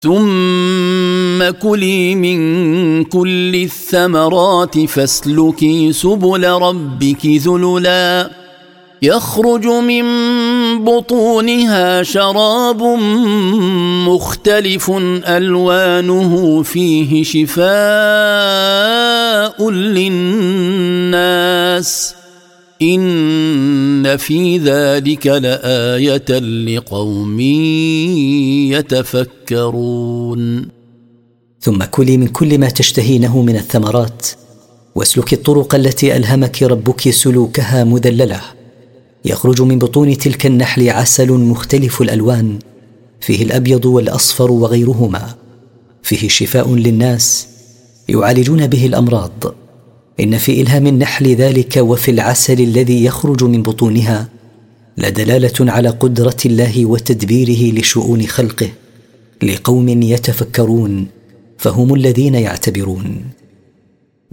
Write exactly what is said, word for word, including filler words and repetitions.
ثم كلي من كل الثمرات فاسلكي سبل ربك ذللا يخرج من بطونها شراب مختلف ألوانه فيه شفاء للناس إن في ذلك لآية لقوم يتفكرون. ثم كلي من كل ما تشتهينه من الثمرات واسلكي الطرق التي ألهمك ربك سلوكها مذللة، يخرج من بطون تلك النحل عسل مختلف الألوان فيه الأبيض والأصفر وغيرهما، فيه شفاء للناس يعالجون به الأمراض. إن في إلهام النحل ذلك وفي العسل الذي يخرج من بطونها لدلالة على قدرة الله وتدبيره لشؤون خلقه لقوم يتفكرون، فهم الذين يعتبرون.